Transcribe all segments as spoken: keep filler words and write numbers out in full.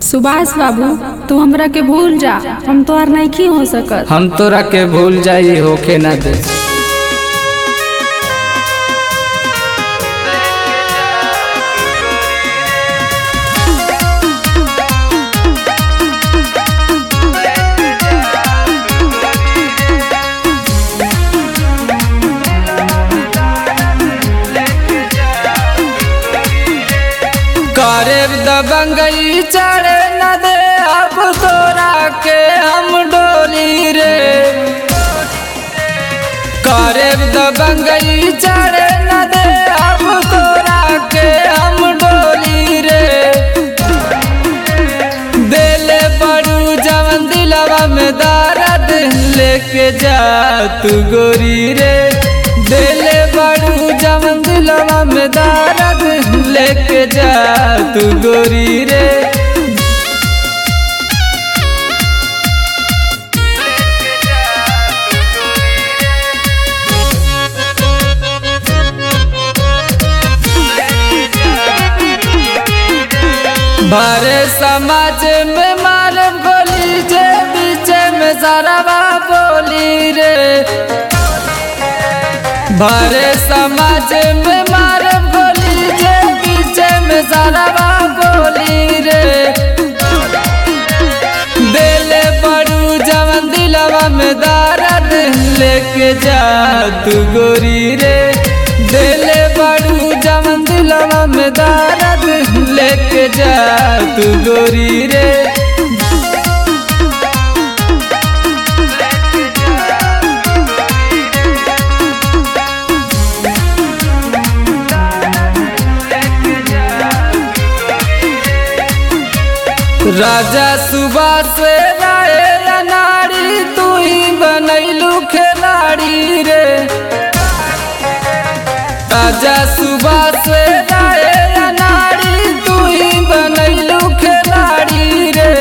सुभाष बाबू, तू हमरा के भूल जा, हम तोहर नहीं हो सकत। हम तोरा के भूल जाई होके ना दे। करे दबंगई चढ़े न दे अब तोरा के हम डोली रे। करे दबंगई चढ़े न दे अब तोरा के हम डोली रे। दिले बड़ू जवन दिलवा में दर्द लेके जा तू गोरी रे। दिले बड़ू जवन दिलवा में दर्द लेके जा तू गोरी रे। भरे समाज में मार गोली जे बीच में सारा बोली रे। भरे समाज में मार गोली जे बीच में सारा बोली रे। दिले बड़ू जवन दिलवा में दर्द लेके जा तू गोरी रे। दिले बड़ू जवन दिलवा में दर्द लेके जा तू गोरी रे। राजा सुभाष राय नारी तू ही बनैलू खिलाड़ी रे। राजा सुभाष राय नारी तू ही बनैलू खिलाड़ी रे।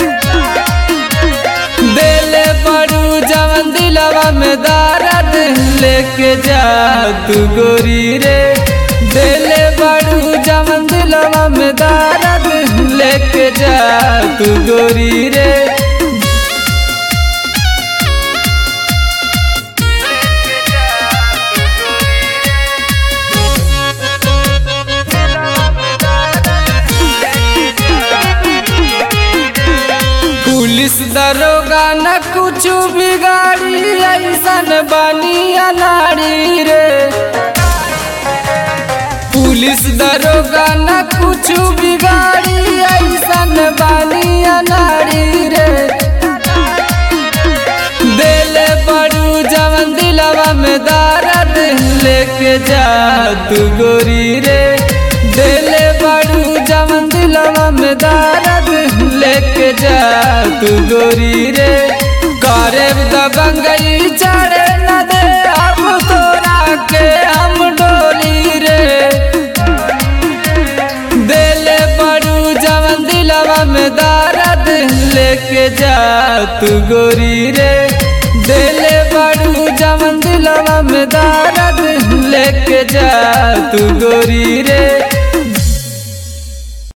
दिले बड़ू जवन दिलवा में दर्द लेके जा तू गोरी रे। दिले बड़ू जवन दिलवा में दर्द लेके जा तू गोरी रे। पुलिस दरोगा न कुछ बिगाड़ी ऐसन बनी अनाड़ी रे। पुलिस दरोगा न कुछ बिगाड़ी ऐसन बनी अनाड़ी रे। दिले बड़ू जवन दिलवा में दर्द लेके जा तू गोरी रे। दिले बड़ू जवन दिलवा में दर्द लेके जा तू गोरी रे। करे दबंगई चढ़े न दे अब तोरा के हम डोली रे। दिले बड़ू जवन दिलवा में दर्द लेके जा तू गोरी रे। दिले बड़ू जवन दिलवा में दर्द लेके जा तू गोरी रे।